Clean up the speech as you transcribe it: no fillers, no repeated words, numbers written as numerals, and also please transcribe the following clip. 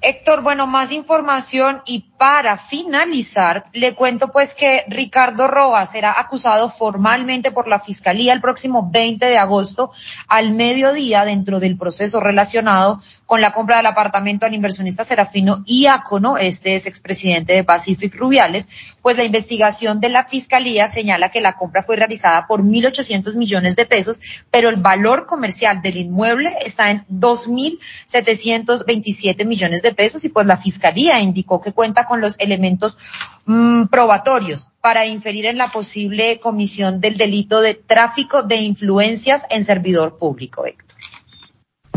Héctor, bueno, más información y para finalizar, le cuento pues que Ricardo Rojas será acusado formalmente por la Fiscalía el próximo 20 de agosto al mediodía dentro del proceso relacionado con la compra del apartamento al inversionista Serafino Diácono, este es expresidente de Pacific Rubiales, pues la investigación de la Fiscalía señala que la compra fue realizada por 1.800 millones de pesos, pero el valor comercial del inmueble está en 2.727 millones de pesos y pues la Fiscalía indicó que cuenta con los elementos probatorios para inferir en la posible comisión del delito de tráfico de influencias en servidor público.